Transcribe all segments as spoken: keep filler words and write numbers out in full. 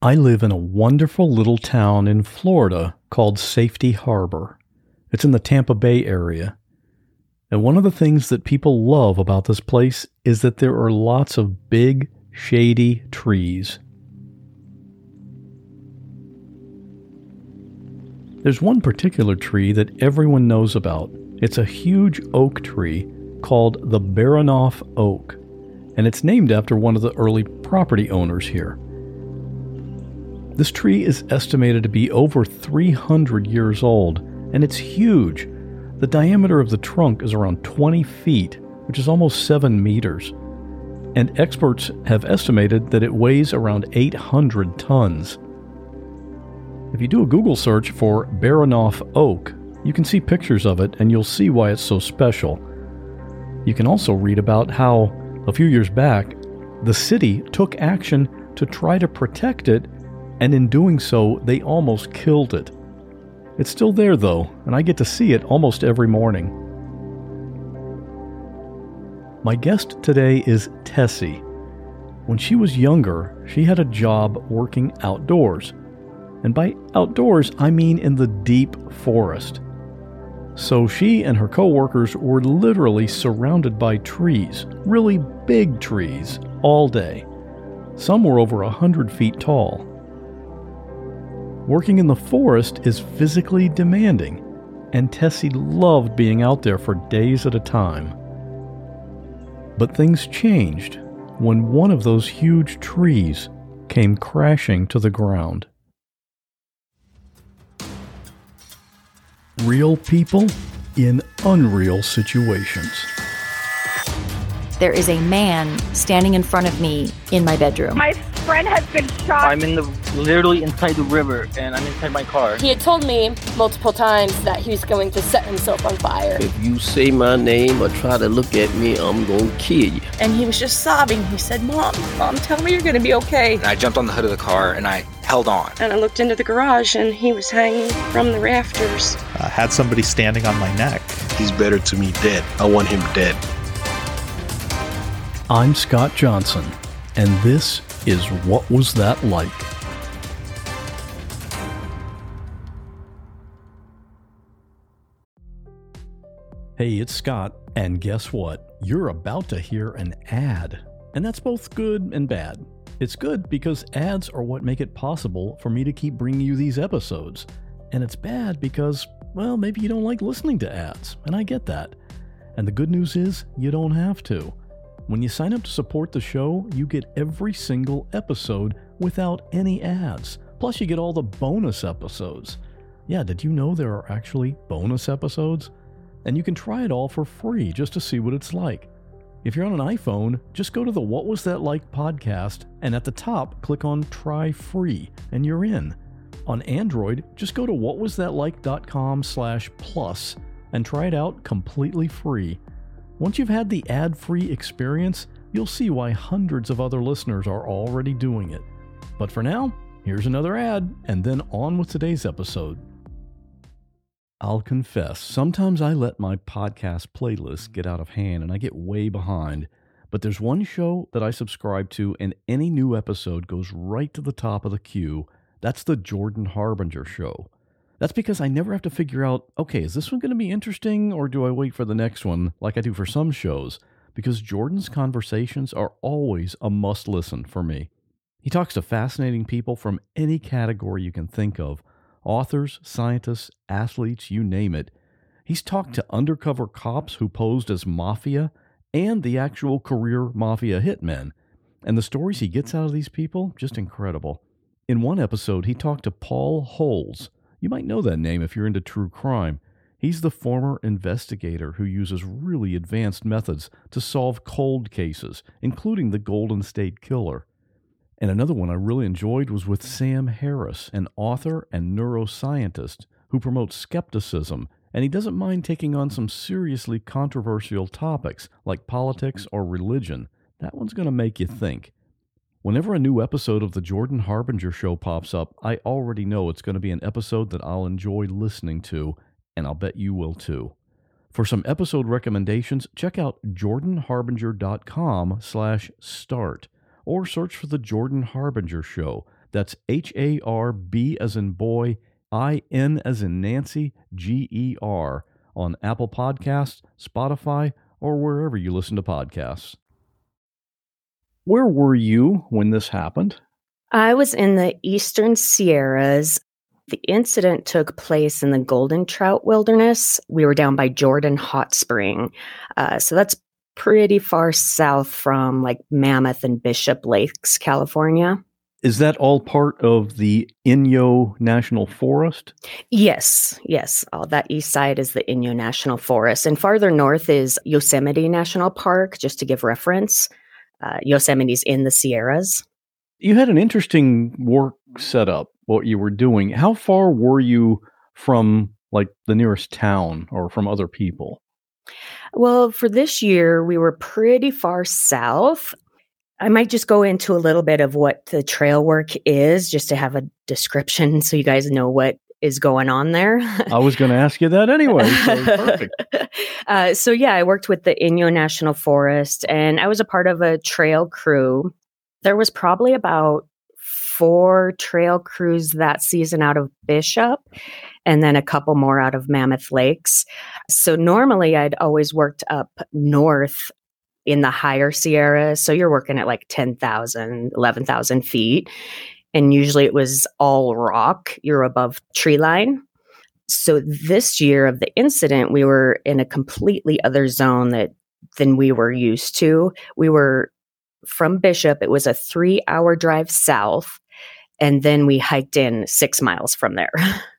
I live in a wonderful little town in Florida called Safety Harbor. It's in the Tampa Bay area. And one of the things that people love about this place is that there are lots of big, shady trees. There's one particular tree that everyone knows about. It's a huge oak tree called the Baranof Oak, and it's named after one of the early property owners here. This tree is estimated to be over three hundred years old, and it's huge. The diameter of the trunk is around twenty feet, which is almost seven meters. And experts have estimated that it weighs around eight hundred tons. If you do a Google search for Baranof Oak, you can see pictures of it and you'll see why it's so special. You can also read about how, a few years back, the city took action to try to protect it, and in doing so, they almost killed it. It's still there though, and I get to see it almost every morning. My guest today is Tessie. When she was younger, she had a job working outdoors. And by outdoors, I mean in the deep forest. So she and her co-workers were literally surrounded by trees, really big trees, all day. Some were over a hundred feet tall. Working in the forest is physically demanding, and Tessie loved being out there for days at a time. But things changed when one of those huge trees came crashing to the ground. Real people in unreal situations. There is a man standing in front of me in my bedroom. My friend has been shot. I'm in the literally inside the river, and I'm inside my car. He had told me multiple times that he was going to set himself on fire. If you say my name or try to look at me, I'm going to kill you. And he was just sobbing. He said, Mom, Mom, tell me you're going to be okay. And I jumped on the hood of the car, and I held on. And I looked into the garage, and he was hanging from the rafters. I had somebody standing on my neck. He's better to me dead. I want him dead. I'm Scott Johnson, and this is What Was That Like? Hey, it's Scott, and guess what? You're about to hear an ad, and that's both good and bad. It's good because ads are what make it possible for me to keep bringing you these episodes, and it's bad because, well, maybe you don't like listening to ads, and I get that. And the good news is, you don't have to. When you sign up to support the show, you get every single episode without any ads. Plus, you get all the bonus episodes. Yeah, did you know there are actually bonus episodes? And you can try it all for free just to see what it's like. If you're on an iPhone, just go to the What Was That Like podcast, and at the top, click on Try Free, and you're in. On Android, just go to whatwasthatlike.com slash plus and try it out completely free. Once you've had the ad-free experience, you'll see why hundreds of other listeners are already doing it. But for now, here's another ad, and then on with today's episode. I'll confess, sometimes I let my podcast playlist get out of hand and I get way behind. But there's one show that I subscribe to, and any new episode goes right to the top of the queue. That's the Jordan Harbinger Show. That's because I never have to figure out, okay, is this one going to be interesting, or do I wait for the next one like I do for some shows? Because Jordan's conversations are always a must-listen for me. He talks to fascinating people from any category you can think of. Authors, scientists, athletes, you name it. He's talked to undercover cops who posed as mafia and the actual career mafia hitmen. And the stories he gets out of these people, just incredible. In one episode, he talked to Paul Holes. You might know that name if you're into true crime. He's the former investigator who uses really advanced methods to solve cold cases, including the Golden State Killer. And another one I really enjoyed was with Sam Harris, an author and neuroscientist who promotes skepticism, and he doesn't mind taking on some seriously controversial topics like politics or religion. That one's going to make you think. Whenever a new episode of the Jordan Harbinger Show pops up, I already know it's going to be an episode that I'll enjoy listening to, and I'll bet you will too. For some episode recommendations, check out jordanharbinger.com slash start, or search for the Jordan Harbinger Show. That's H A R B as in boy, I N as in Nancy, G E R on Apple Podcasts, Spotify, or wherever you listen to podcasts. Where were you when this happened? I was in the Eastern Sierras. The incident took place in the Golden Trout Wilderness. We were down by Jordan Hot Spring. Uh, so that's pretty far south from like Mammoth and Bishop Lakes, California. Is that all part of the Inyo National Forest? Yes, yes. All that east side is the Inyo National Forest. And farther north is Yosemite National Park, just to give reference. Uh, Yosemite's in the Sierras. You had an interesting work setup, what you were doing. How far were you from like the nearest town or from other people? Well, for this year, we were pretty far south. I might just go into a little bit of what the trail work is, just to have a description so you guys know what is going on there. I was going to ask you that anyway. So perfect. uh, so yeah, I worked with the Inyo National Forest, and I was a part of a trail crew. There was probably about four trail crews that season out of Bishop, and then a couple more out of Mammoth Lakes. So normally I'd always worked up north in the higher Sierra. So you're working at like ten thousand, eleven thousand feet. And usually it was all rock. You're above tree line. So this year of the incident, we were in a completely other zone that than we were used to. We were from Bishop. It was a three hour drive south. And then we hiked in six miles from there.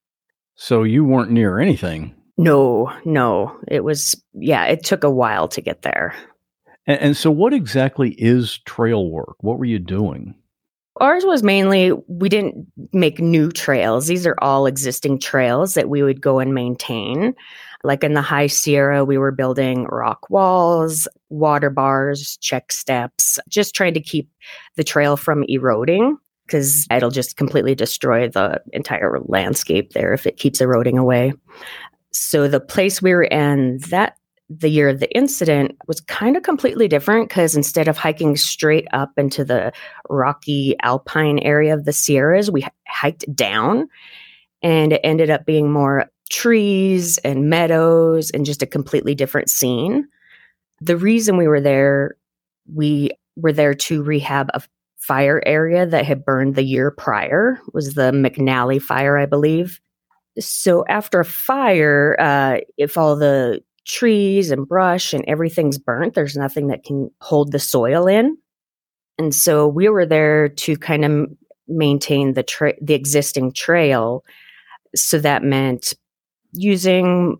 So you weren't near anything. No, no. It was, yeah, it took a while to get there. And, and so what exactly is trail work? What were you doing? Ours was mainly, we didn't make new trails. These are all existing trails that we would go and maintain. Like in the High Sierra, we were building rock walls, water bars, check steps, just trying to keep the trail from eroding, because it'll just completely destroy the entire landscape there if it keeps eroding away. So the place we were in that the year of the incident was kind of completely different, because instead of hiking straight up into the rocky alpine area of the Sierras, we hiked down, and it ended up being more trees and meadows and just a completely different scene. The reason we were there, we were there to rehab a fire area that had burned the year prior. It was the McNally fire, I believe. So after a fire, uh, if all the trees and brush and everything's burnt, there's nothing that can hold the soil in. And so we were there to kind of maintain the tra- the existing trail. So that meant using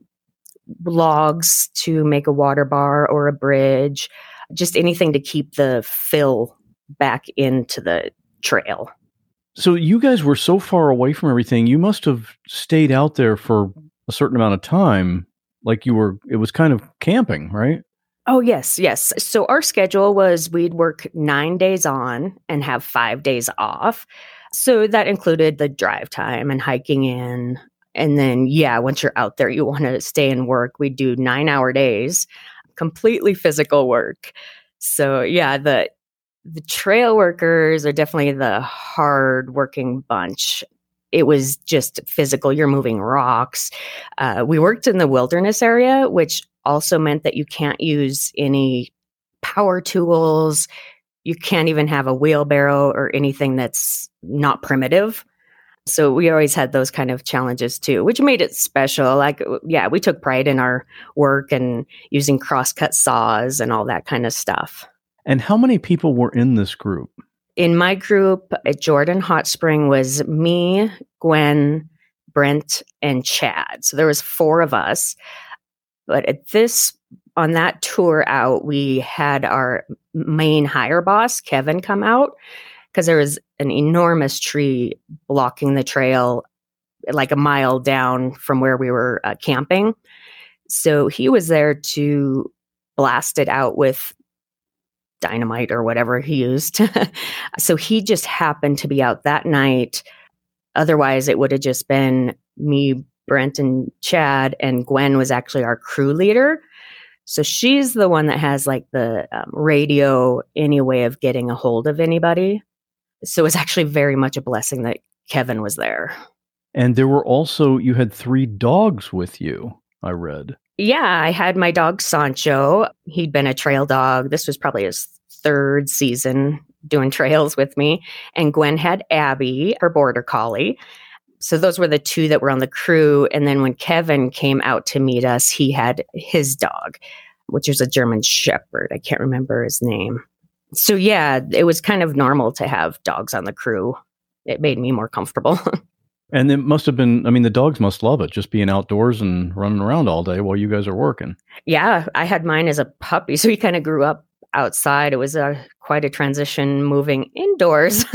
logs to make a water bar or a bridge, just anything to keep the fill back into the trail. So you guys were so far away from everything, you must have stayed out there for a certain amount of time. Like you were, it was kind of camping, right? Oh, yes, yes. So our schedule was we'd work nine days on and have five days off. So that included the drive time and hiking in. And then, yeah, once you're out there, you want to stay and work. We do nine hour days, completely physical work. So yeah, the the trail workers are definitely the hard working bunch. It was just physical. You're moving rocks. Uh, we worked in the wilderness area, which also meant that you can't use any power tools. You can't even have a wheelbarrow or anything that's not primitive. So we always had those kind of challenges too, which made it special. Like, yeah, we took pride in our work and using crosscut saws and all that kind of stuff. And how many people were in this group? In my group at Jordan Hot Spring was me, Gwen, Brent, and Chad. So there was four of us. But at this, on that tour out, we had our main hire boss, Kevin, come out, because there was an enormous tree blocking the trail like a mile down from where we were uh, camping. So he was there to blast it out with dynamite or whatever he used. So he just happened to be out that night. Otherwise, it would have just been me, Brent, and Chad, and Gwen was actually our crew leader. So she's the one that has like the um, radio, any way of getting a hold of anybody. So it was actually very much a blessing that Kevin was there. And there were also, you had three dogs with you, I read. Yeah, I had my dog Sancho. He'd been a trail dog. This was probably his third season doing trails with me. And Gwen had Abby, her border collie. So those were the two that were on the crew. And then when Kevin came out to meet us, he had his dog, which was a German Shepherd. I can't remember his name. So yeah, it was kind of normal to have dogs on the crew. It made me more comfortable. And it must have been, I mean, the dogs must love it, just being outdoors and running around all day while you guys are working. Yeah, I had mine as a puppy. So he kind of grew up outside. It was a, quite a transition moving indoors.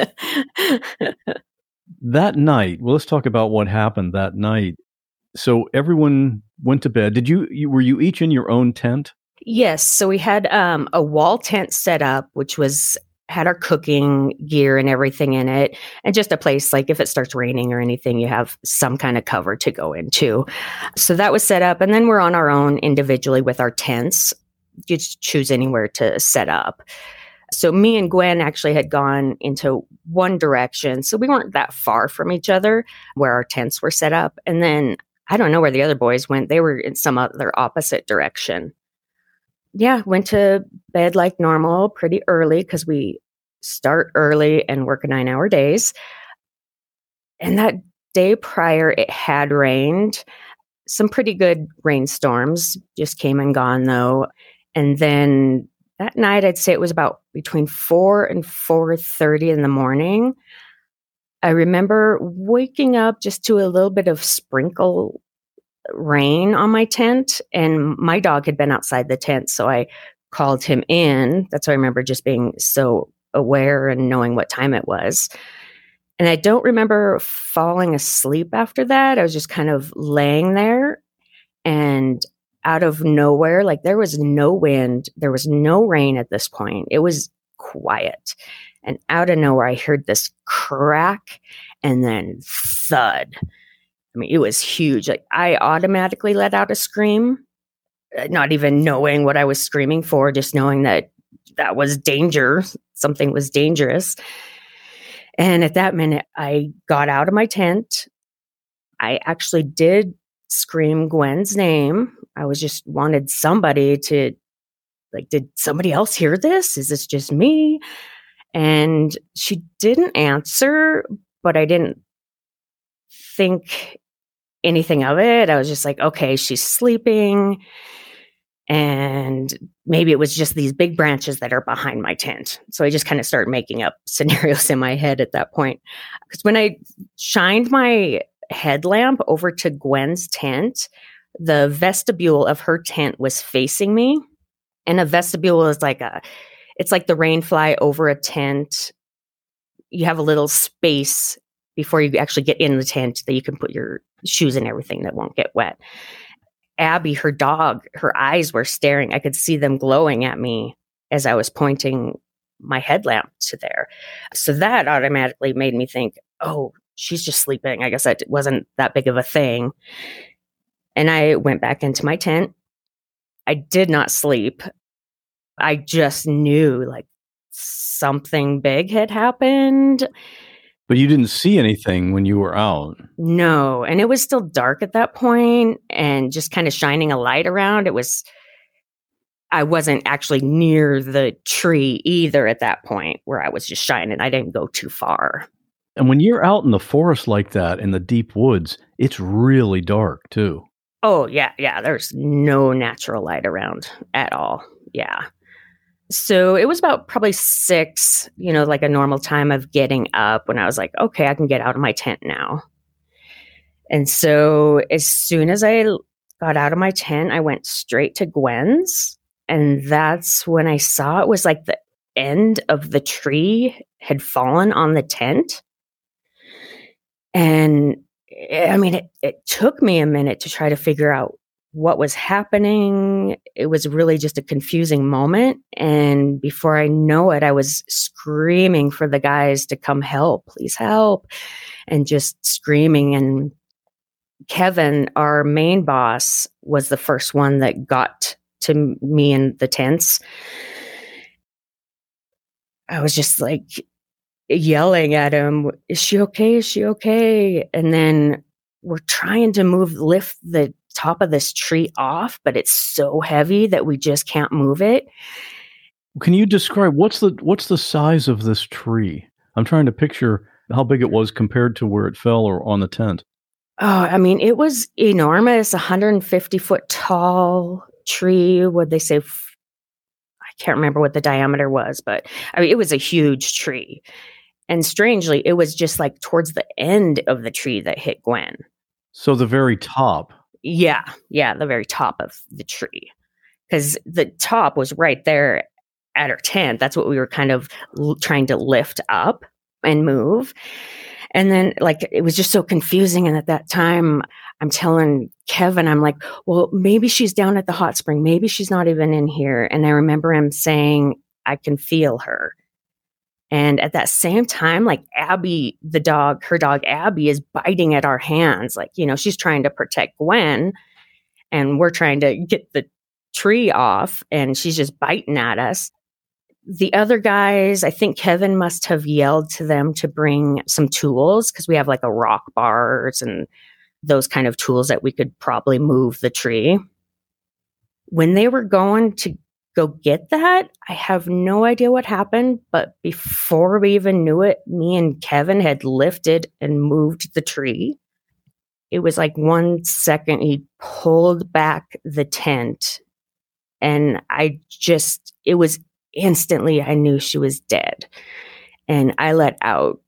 That night, well, let's talk about what happened that night. So everyone went to bed. Did you, you were you each in your own tent? Yes. So we had um, a wall tent set up, which was had our cooking gear and everything in it, and just a place like if it starts raining or anything, you have some kind of cover to go into. So that was set up, and then we're on our own individually with our tents. You just choose anywhere to set up. So me and Gwen actually had gone into one direction, so we weren't that far from each other where our tents were set up. And then I don't know where the other boys went. They were in some other opposite direction. Yeah, went to bed like normal pretty early because we start early and work nine-hour days. And that day prior, it had rained. Some pretty good rainstorms just came and gone, though. And then that night, I'd say it was about between four and four thirty in the morning. I remember waking up just to a little bit of sprinkle rain on my tent, and my dog had been outside the tent, so I called him in. That's why I remember just being so aware and knowing what time it was. And I don't remember falling asleep after that. I was just kind of laying there, and out of nowhere, like there was no wind, there was no rain at this point. It was quiet. And out of nowhere, I heard this crack and then thud. I mean, it was huge. Like I automatically let out a scream, not even knowing what I was screaming for, just knowing that that was danger. Something was dangerous. And at that minute, I got out of my tent. I actually did scream Gwen's name. I was just wanted somebody to, like, did somebody else hear this? Is this just me? And she didn't answer, but I didn't think anything of it. I was just like, okay, she's sleeping. And maybe it was just these big branches that are behind my tent. So I just kind of started making up scenarios in my head at that point. Because when I shined my headlamp over to Gwen's tent, the vestibule of her tent was facing me. And a vestibule is like a, it's like the rain fly over a tent. You have a little space before you actually get in the tent that you can put your shoes and everything that won't get wet. Abby, her dog, her eyes were staring. I could see them glowing at me as I was pointing my headlamp to there. So that automatically made me think, oh, she's just sleeping. I guess that wasn't that big of a thing. And I went back into my tent. I did not sleep. I just knew like something big had happened. But you didn't see anything when you were out. No. And it was still dark at that point and just kind of shining a light around. It was, I wasn't actually near the tree either at that point where I was just shining. I didn't go too far. And when you're out in the forest like that, in the deep woods, it's really dark too. Oh, yeah, yeah. There's no natural light around at all. Yeah. So it was about probably six, you know, like a normal time of getting up when I was like, okay, I can get out of my tent now. And so as soon as I got out of my tent, I went straight to Gwen's. And that's when I saw it was like the end of the tree had fallen on the tent. And I mean, it, it took me a minute to try to figure out what was happening. It was really just a confusing moment. And before I know it, I was screaming for the guys to come help, please help. And just screaming. And Kevin, our main boss, was the first one that got to me in the tents. I was just like, yelling at him, is she okay? Is she okay? And then we're trying to move, lift the top of this tree off, but it's so heavy that we just can't move it. Can you describe what's the what's the size of this tree? I'm trying to picture how big it was compared to where it fell or on the tent. Oh, I mean, it was enormous, one hundred fifty foot tall tree. Would they say? I can't remember what the diameter was, but I mean, it was a huge tree. And strangely, it was just like towards the end of the tree that hit Gwen. So the very top. Yeah, yeah, the very top of the tree. Because the top was right there at her tent. That's what we were kind of l- trying to lift up and move. And then, like, it was just so confusing. And at that time, I'm telling Kevin, I'm like, well, maybe she's down at the hot spring. Maybe she's not even in here. And I remember him saying, I can feel her. And at that same time, like Abby, the dog, her dog Abby is biting at our hands. Like, you know, she's trying to protect Gwen and we're trying to get the tree off and she's just biting at us. The other guys, I think Kevin must have yelled to them to bring some tools because we have like a rock bars and those kind of tools that we could probably move the tree. When they were going to go get that, I have no idea what happened, but before we even knew it, me and Kevin had lifted and moved the tree. It was like one second he pulled back the tent and I just, it was instantly, I knew she was dead. And I let out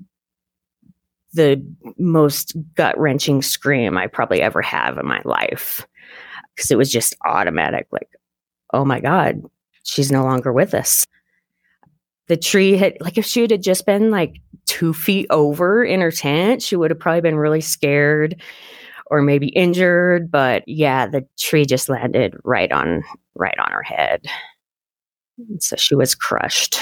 the most gut-wrenching scream I probably ever have in my life. Because it was just automatic, like, oh my God, she's no longer with us. The tree had, like, if she had just been like two feet over in her tent, she would have probably been really scared or maybe injured. But yeah, the tree just landed right on, right on her head. So she was crushed.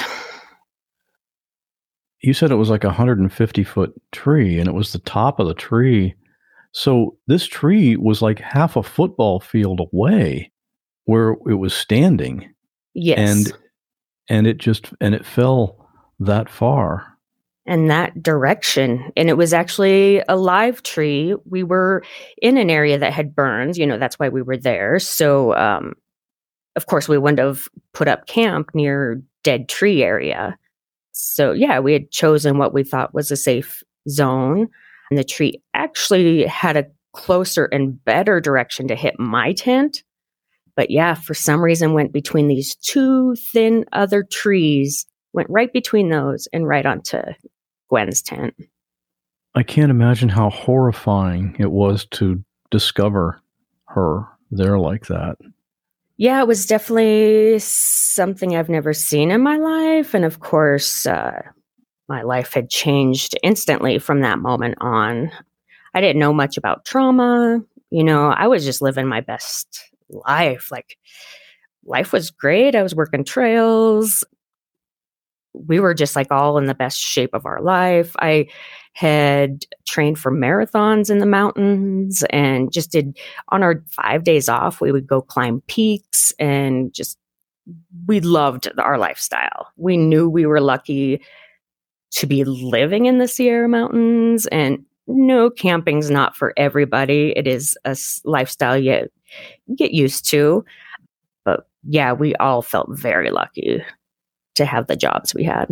You said it was like a one hundred fifty foot tree and it was the top of the tree. So this tree was like half a football field away where it was standing. Yes. And and it just and it fell that far. And that direction. And it was actually a live tree. We were in an area that had burned, you know, that's why we were there. So um of course, we wouldn't have put up camp near dead tree area. So, yeah, we had chosen what we thought was a safe zone. And the tree actually had a closer and better direction to hit my tent. But yeah, for some reason went between these two thin other trees, went right between those and right onto Gwen's tent. I can't imagine how horrifying it was to discover her there like that. Yeah, it was definitely something I've never seen in my life. And of course, uh, my life had changed instantly from that moment on. I didn't know much about trauma. You know, I was just living my best life. Like, life was great. I was working trails. We were just like all in the best shape of our life. I had trained for marathons in the mountains and just did, on our five days off, we would go climb peaks and just, we loved our lifestyle. We knew we were lucky to be living in the Sierra Mountains, and no, camping's not for everybody. It is a lifestyle you get used to. But yeah, we all felt very lucky to have the jobs we had.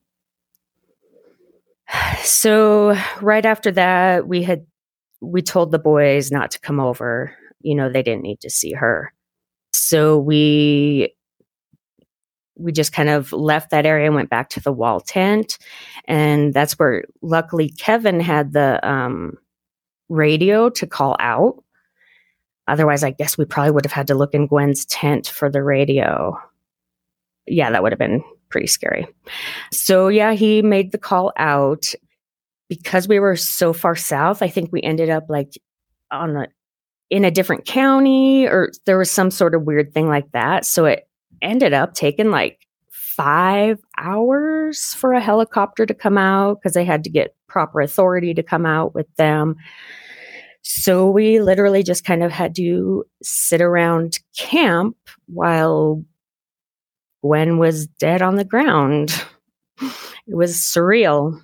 So right after that, we had, we told the boys not to come over. You know, they didn't need to see her. So we, we just kind of left that area and went back to the wall tent. And that's where luckily Kevin had the um, radio to call out. Otherwise, I guess we probably would have had to look in Gwen's tent for the radio. Yeah, that would have been pretty scary. So yeah, he made the call out. Because we were so far south, I think we ended up like on a, in a different county, or there was some sort of weird thing like that. So it ended up taking like five hours for a helicopter to come out because they had to get proper authority to come out with them. So we literally just kind of had to sit around camp while Gwen was dead on the ground. It was surreal.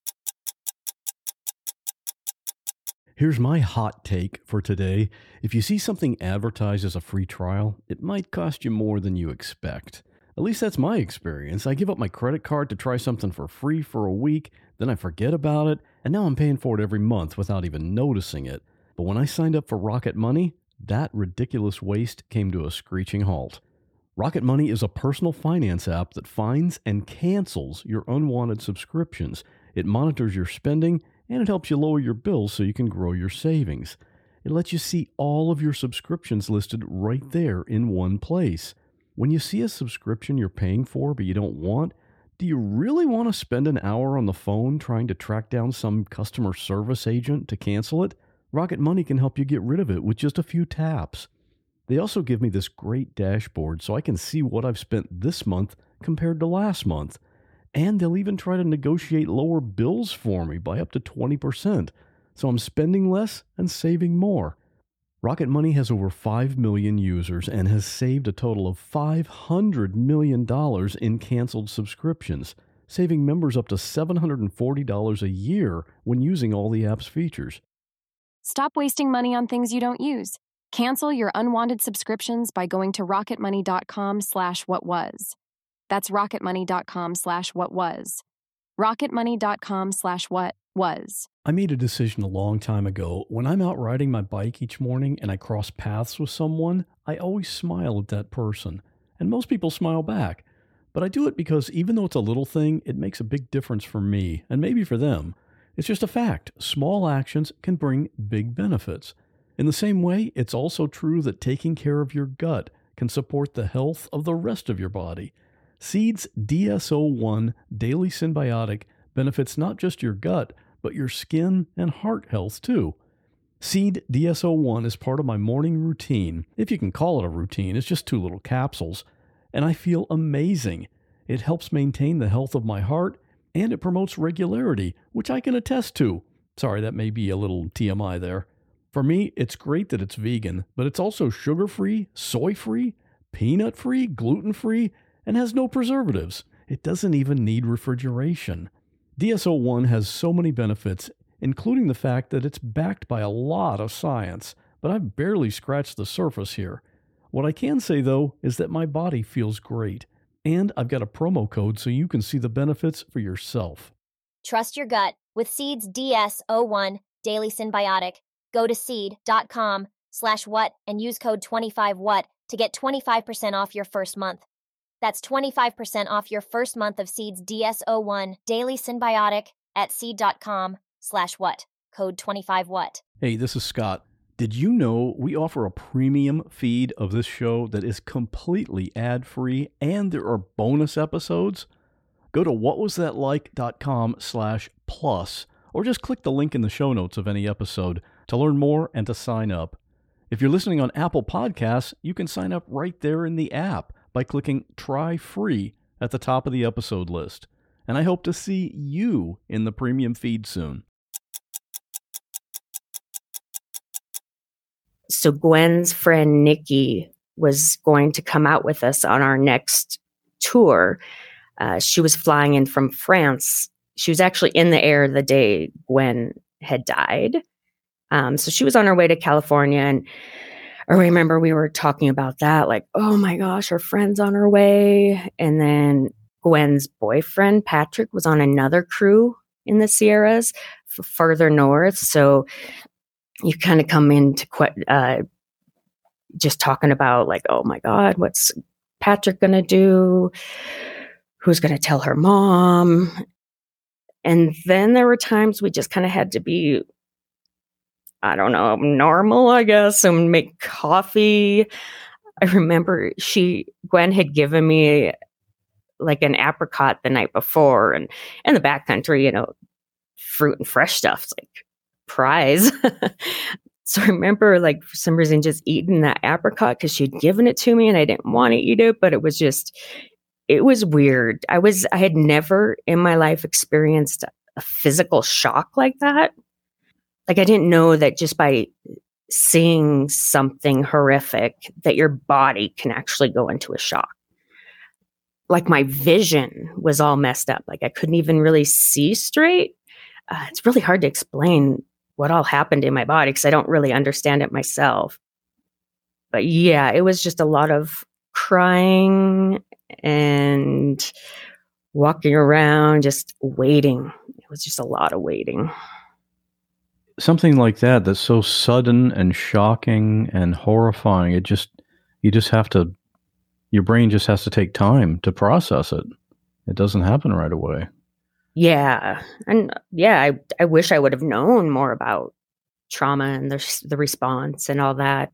Here's my hot take for today. If you see something advertised as a free trial, it might cost you more than you expect. At least that's my experience. I give up my credit card to try something for free for a week, then I forget about it, and now I'm paying for it every month without even noticing it. But when I signed up for Rocket Money, that ridiculous waste came to a screeching halt. Rocket Money is a personal finance app that finds and cancels your unwanted subscriptions. It monitors your spending, and it helps you lower your bills so you can grow your savings. It lets you see all of your subscriptions listed right there in one place. When you see a subscription you're paying for but you don't want, do you really want to spend an hour on the phone trying to track down some customer service agent to cancel it? Rocket Money can help you get rid of it with just a few taps. They also give me this great dashboard so I can see what I've spent this month compared to last month. And they'll even try to negotiate lower bills for me by up to twenty percent. So I'm spending less and saving more. Rocket Money has over five million users and has saved a total of five hundred million dollars in canceled subscriptions, saving members up to seven hundred forty dollars a year when using all the app's features. Stop wasting money on things you don't use. Cancel your unwanted subscriptions by going to rocketmoney.com slash what was. That's rocketmoney.com slash what was. rocketmoney.com slash what was. I made a decision a long time ago. When I'm out riding my bike each morning and I cross paths with someone, I always smile at that person. And most people smile back. But I do it because even though it's a little thing, it makes a big difference for me and maybe for them. It's just a fact. Small actions can bring big benefits. In the same way, it's also true that taking care of your gut can support the health of the rest of your body. Seed's D S O one Daily Synbiotic benefits not just your gut, but your skin and heart health too. Seed D S O one is part of my morning routine. If you can call it a routine, it's just two little capsules. And I feel amazing. It helps maintain the health of my heart, and it promotes regularity, which I can attest to. Sorry, that may be a little T M I there. For me, it's great that it's vegan, but it's also sugar-free, soy-free, peanut-free, gluten-free, and has no preservatives. It doesn't even need refrigeration. D S O one has so many benefits, including the fact that it's backed by a lot of science, but I've barely scratched the surface here. What I can say, though, is that my body feels great, and I've got a promo code so you can see the benefits for yourself. Trust your gut with Seed's D S O one Daily Synbiotic. Go to seed.com slash what and use code twenty-five what to get twenty-five percent off your first month. That's twenty-five percent off your first month of Seed's D S O one Daily Synbiotic at seed.com slash what. Code twenty-five what. Hey, this is Scott. Did you know we offer a premium feed of this show that is completely ad-free and there are bonus episodes? Go to whatwasthatlike.com slash plus or just click the link in the show notes of any episode to learn more and to sign up. If you're listening on Apple Podcasts, you can sign up right there in the app by clicking Try Free at the top of the episode list. And I hope to see you in the premium feed soon. So Gwen's friend Nikki was going to come out with us on our next tour. Uh, she was flying in from France. She was actually in the air the day Gwen had died. Um, so she was on her way to California, and I remember we were talking about that, like, oh my gosh, her friend's on her way. And then Gwen's boyfriend, Patrick, was on another crew in the Sierras f- further north. So you kind of come into uh, just talking about like, oh my God, what's Patrick going to do? Who's going to tell her mom? And then there were times we just kind of had to be, I don't know, normal, I guess, and make coffee. I remember she, Gwen had given me like an apricot the night before, and in the backcountry, you know, fruit and fresh stuff's like prize. So I remember like for some reason just eating that apricot because she'd given it to me and I didn't want to eat it, but it was just, it was weird. I was, I had never in my life experienced a physical shock like that. Like I didn't know that just by seeing something horrific that your body can actually go into a shock. like my vision was all messed up. Like I couldn't even really see straight. Uh, it's really hard to explain what all happened in my body because I don't really understand it myself. But yeah, it was just a lot of crying and walking around, just waiting. It was just a lot of waiting. Something like that, that's so sudden and shocking and horrifying. It just, you just have to, your brain just has to take time to process it. It doesn't happen right away. Yeah. And yeah, I, I wish I would have known more about trauma and the, the response and all that.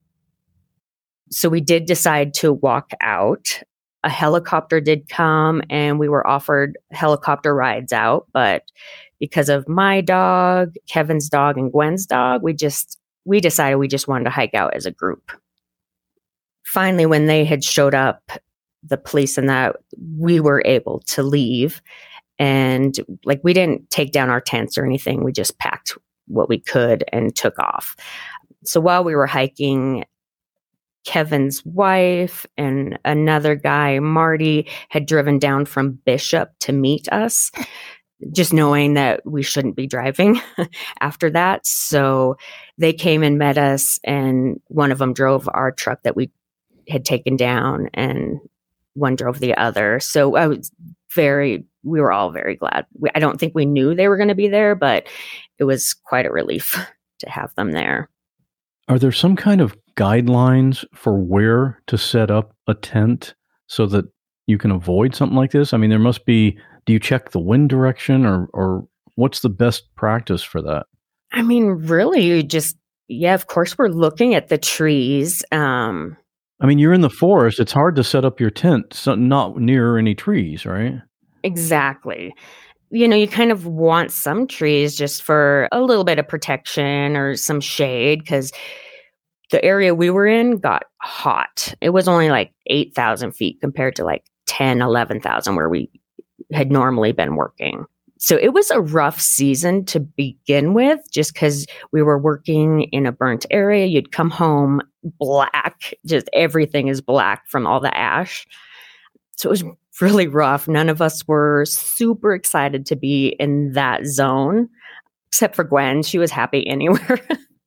So we did decide to walk out. A helicopter did come and we were offered helicopter rides out, but because of my dog, Kevin's dog, and Gwen's dog, we just, we decided we just wanted to hike out as a group. Finally, when they had showed up, the police and that, we were able to leave. And like, we didn't take down our tents or anything. We just packed what we could and took off. So while we were hiking, Kevin's wife and another guy, Marty, had driven down from Bishop to meet us, just knowing that we shouldn't be driving after that. So they came and met us, and one of them drove our truck that we had taken down, and one drove the other. So I was very, we were all very glad. We, I don't think we knew they were going to be there, but it was quite a relief to have them there. Are there some kind of guidelines for where to set up a tent so that you can avoid something like this? I mean, there must be, do you check the wind direction, or, or what's the best practice for that? I mean, really, you just, yeah, of course, we're looking at the trees. Um, I mean, you're in the forest. It's hard to set up your tent so not near any trees, right? Exactly. You know, you kind of want some trees just for a little bit of protection or some shade, because the area we were in got hot. It was only like eight thousand feet compared to like ten, eleven thousand where we had normally been working. So it was a rough season to begin with, just because we were working in a burnt area. You'd come home black, just everything is black from all the ash. So it was really rough. None of us were super excited to be in that zone, except for Gwen. She was happy anywhere.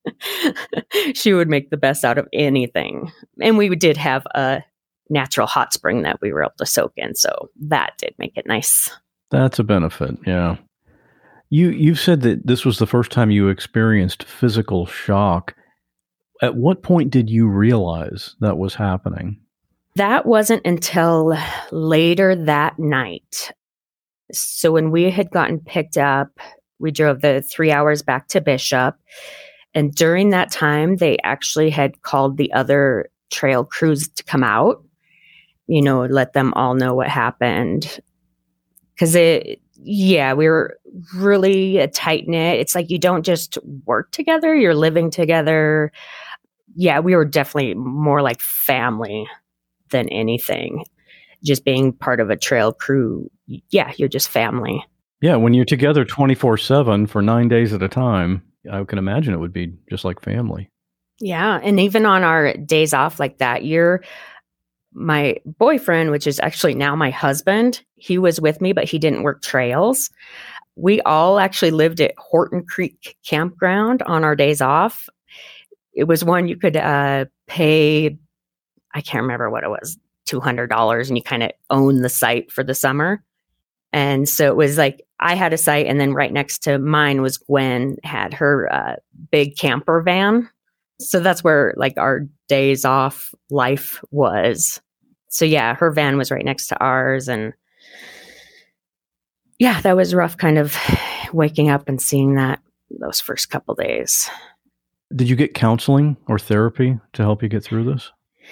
She would make the best out of anything. And we did have a natural hot spring that we were able to soak in. So that did make it nice. That's a benefit. Yeah. You, you've said that this was the first time you experienced physical shock. At what point did you realize that was happening? That wasn't until later that night. So when we had gotten picked up, we drove the three hours back to Bishop. And during that time, they actually had called the other trail crews to come out, you know, let them all know what happened. Because it, yeah, we were really a tight knit. It's like you don't just work together, you're living together. Yeah, we were definitely more like family than anything. Just being part of a trail crew, yeah, you're just family. Yeah, when you're together twenty-four seven for nine days at a time, I can imagine it would be just like family. Yeah, and even on our days off like that, you're my boyfriend, which is actually now my husband, he was with me, but he didn't work trails. We all actually lived at Horton Creek Campground on our days off. It was one you could uh, pay, I can't remember what it was, two hundred dollars, and you kind of own the site for the summer. And so it was like, I had a site, and then right next to mine was Gwen had her uh, big camper van. So that's where like our days off life was. So yeah, her van was right next to ours. And yeah, that was rough, kind of waking up and seeing that those first couple days. Did you get counseling or therapy to help you get through this?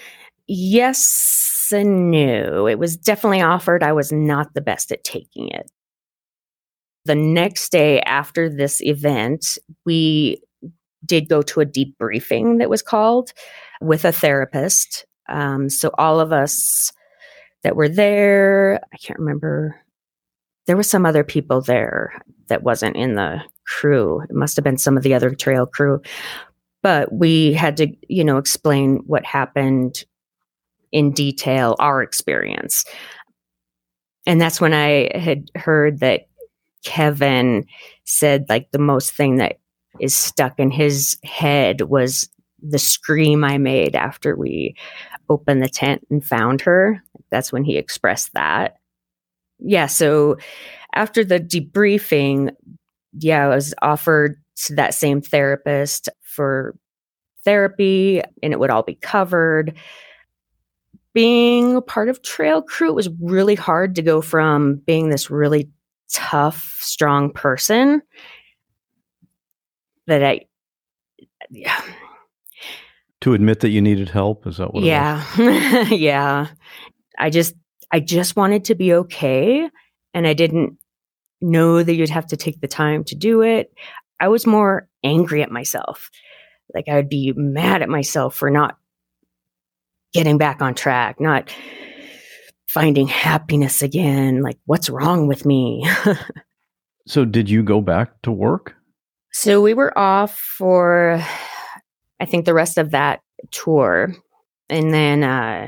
Yes and no. It was definitely offered. I was not the best at taking it. The next day after this event, we did go to a debriefing that was called with a therapist. Um, so all of us that were there, I can't remember, there were some other people there that wasn't in the crew. It must have been some of the other trail crew. But we had to, you know, explain what happened in detail, our experience. And that's when I had heard that Kevin said like the most thing that is stuck in his head was the scream I made after we opened the tent and found her. That's when he expressed that. Yeah. So after the debriefing, yeah, I was offered to that same therapist for therapy, and it would all be covered. Being a part of trail crew, it was really hard to go from being this really tough, strong person that I, yeah. To admit that you needed help? Is that what yeah. it was? Yeah. I just, I just wanted to be okay. And I didn't know that you'd have to take the time to do it. I was more angry at myself. Like I would be mad at myself for not getting back on track, not finding happiness again. Like, what's wrong with me? So did you go back to work? So we were off for, I think, the rest of that tour. And then uh,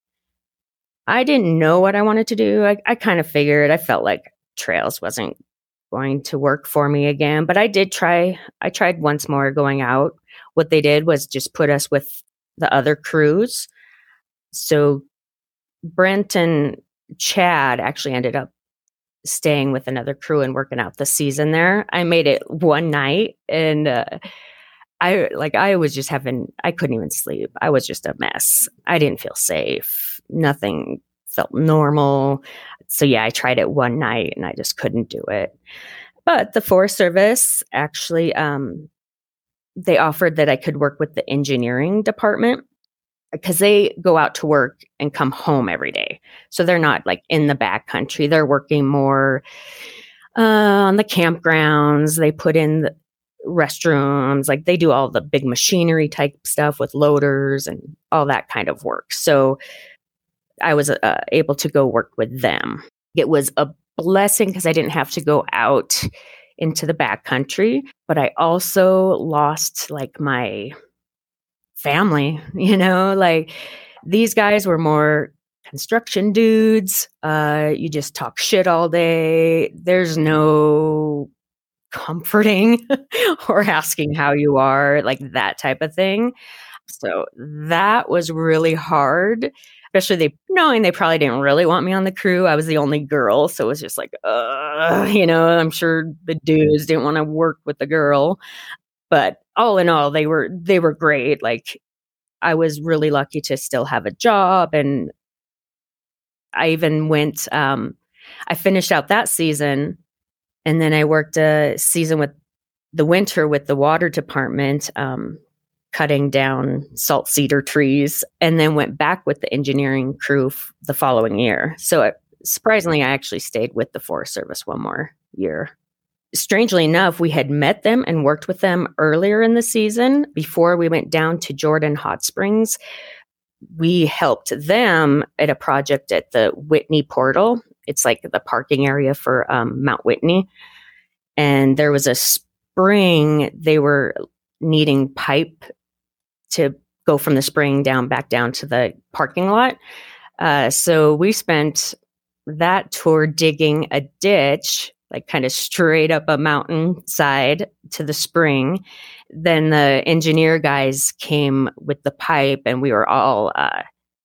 I didn't know what I wanted to do. I, I kind of figured, I felt like trails wasn't going to work for me again. But I did try, I tried once more going out. What they did was just put us with the other crews. So Brent and Chad actually ended up staying with another crew and working out the season there. I made it one night and uh, I like I was just having I couldn't even sleep. I was just a mess. I didn't feel safe. Nothing felt normal. So yeah, I tried it one night and I just couldn't do it. But the Forest Service actually um, they offered that I could work with the engineering department, because they go out to work and come home every day. So they're not like in the backcountry. They're working more uh, on the campgrounds. They put in the restrooms. Like they do all the big machinery type stuff with loaders and all that kind of work. So I was uh, able to go work with them. It was a blessing because I didn't have to go out into the backcountry, but I also lost like my family, you know, like these guys were more construction dudes. Uh, you just talk shit all day. There's no comforting or asking how you are, like that type of thing. So that was really hard, especially they knowing they probably didn't really want me on the crew. I was the only girl. So it was just like, uh, you know, I'm sure the dudes didn't want to work with the girl. But all in all, they were they were great. Like I was really lucky to still have a job, and I even went. Um, I finished out that season, and then I worked a season with the winter with the water department, um, cutting down salt cedar trees, and then went back with the engineering crew f- the following year. So it, surprisingly, I actually stayed with the Forest Service one more year. Strangely enough, we had met them and worked with them earlier in the season before we went down to Jordan Hot Springs. We helped them at a project at the Whitney Portal. It's like the parking area for um, Mount Whitney. And there was a spring. They were needing pipe to go from the spring down back down to the parking lot. Uh, so we spent that tour digging a ditch, like kind of straight up a mountainside to the spring. Then the engineer guys came with the pipe and we were all uh,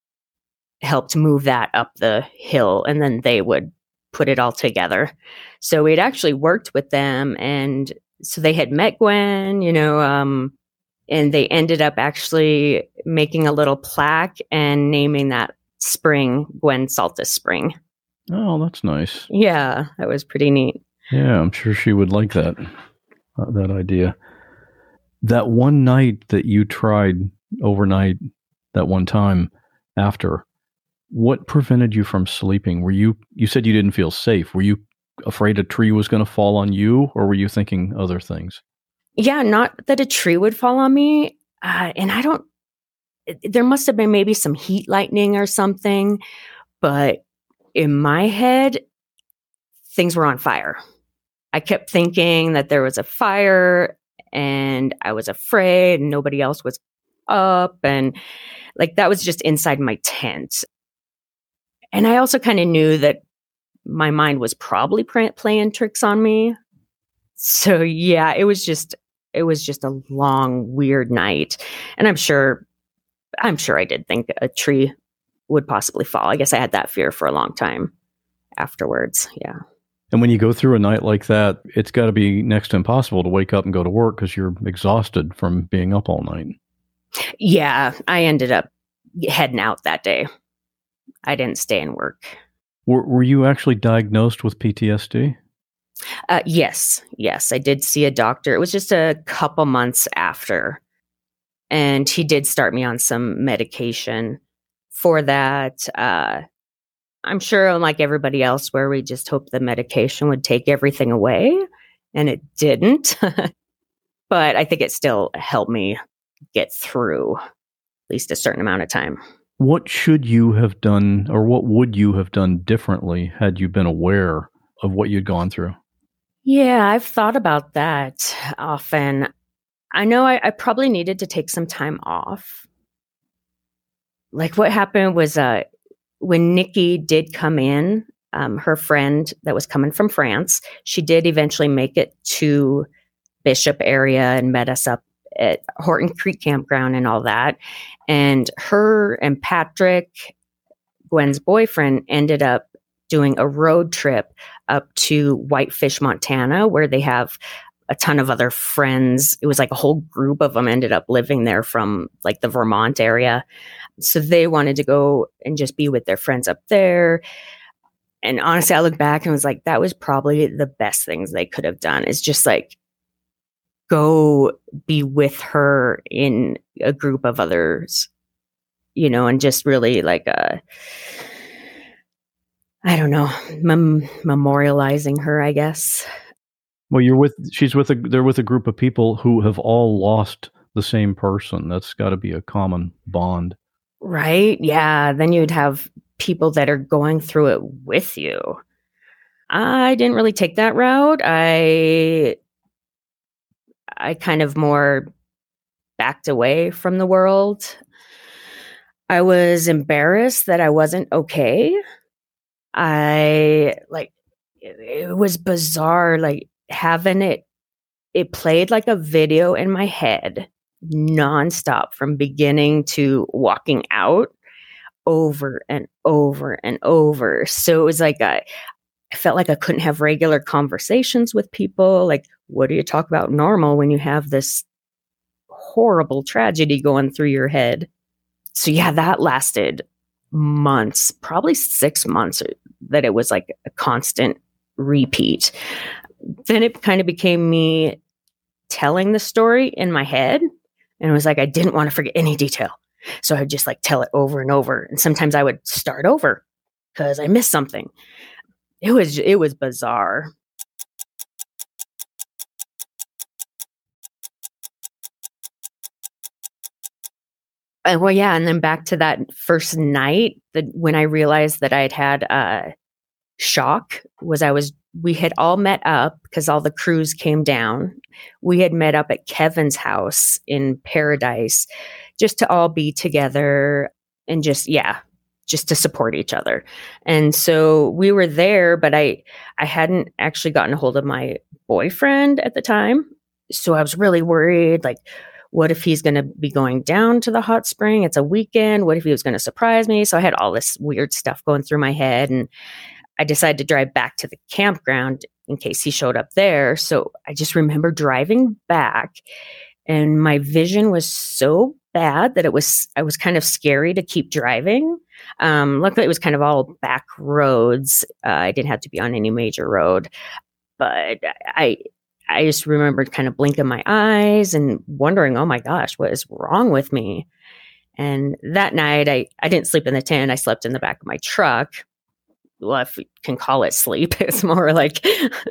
helped move that up the hill, and then they would put it all together. So we'd actually worked with them, and so they had met Gwen, you know, um, and they ended up actually making a little plaque and naming that spring Gwen Saltis Spring. Oh, that's nice. Yeah, that was pretty neat. Yeah, I'm sure she would like that, uh, that idea. That one night that you tried overnight, that one time after, what prevented you from sleeping? Were you, you said you didn't feel safe. Were you afraid a tree was going to fall on you, or were you thinking other things? Yeah, not that a tree would fall on me. Uh, and I don't, there must have been maybe some heat lightning or something, but in my head, things were on fire. I kept thinking that there was a fire and I was afraid and nobody else was up. And like that was just inside my tent. And I also kind of knew that my mind was probably pr- playing tricks on me. So yeah, it was just it was just a long, weird night. And I'm sure I'm sure I did think a tree would possibly fall. I guess I had that fear for a long time afterwards. Yeah. And when you go through a night like that, it's got to be next to impossible to wake up and go to work because you're exhausted from being up all night. Yeah, I ended up heading out that day. I didn't stay and work. Were, were you actually diagnosed with P T S D? Uh, yes, yes, I did see a doctor. It was just a couple months after. And he did start me on some medication for that. Uh, I'm sure, like everybody else, where we just hoped the medication would take everything away, and it didn't. But I think it still helped me get through at least a certain amount of time. What should you have done, or what would you have done differently had you been aware of what you'd gone through? Yeah, I've thought about that often. I know I, I probably needed to take some time off. Like what happened was uh, when Nikki did come in, um, her friend that was coming from France, she did eventually make it to Bishop area and met us up at Horton Creek Campground and all that. And her and Patrick, Gwen's boyfriend, ended up doing a road trip up to Whitefish, Montana, where they have a ton of other friends. It was like a whole group of them ended up living there from like the Vermont area. So they wanted to go and just be with their friends up there. And honestly, I look back and was like, that was probably the best things they could have done, is just like go be with her in a group of others, you know, and just really like, uh, I don't know, mem- memorializing her, I guess. Well, you're with, she's with a, they're with a group of people who have all lost the same person. That's got to be a common bond. Right. Yeah. Then you'd have people that are going through it with you. I didn't really take that route. I, I kind of more backed away from the world. I was embarrassed that I wasn't okay. I like, it, it was bizarre, like having it, it played like a video in my head nonstop from beginning to walking out over and over and over. So it was like, I, I felt like I couldn't have regular conversations with people. Like, what do you talk about normal when you have this horrible tragedy going through your head? So yeah, that lasted months, probably six months, that it was like a constant repeat. Then it kind of became me telling the story in my head. And it was like, I didn't want to forget any detail. So I'd just like tell it over and over. And sometimes I would start over because I missed something. It was, it was bizarre. And well, yeah. And then back to that first night, that when I realized that I had had a shock, was I was, we had all met up because all the crews came down. We had met up at Kevin's house in Paradise just to all be together and just, yeah, just to support each other. And so we were there, but I, I hadn't actually gotten a hold of my boyfriend at the time. So I was really worried, like, what if he's going to be going down to the hot spring? It's a weekend. What if he was going to surprise me? So I had all this weird stuff going through my head, and I decided to drive back to the campground in case he showed up there. So I just remember driving back, and my vision was so bad that it was, I was kind of scary to keep driving. Um, luckily it was kind of all back roads. Uh, I didn't have to be on any major road, but I, I just remembered kind of blinking my eyes and wondering, oh my gosh, what is wrong with me? And that night I, I didn't sleep in the tent. I slept in the back of my truck. Well, if you can call it sleep, it's more like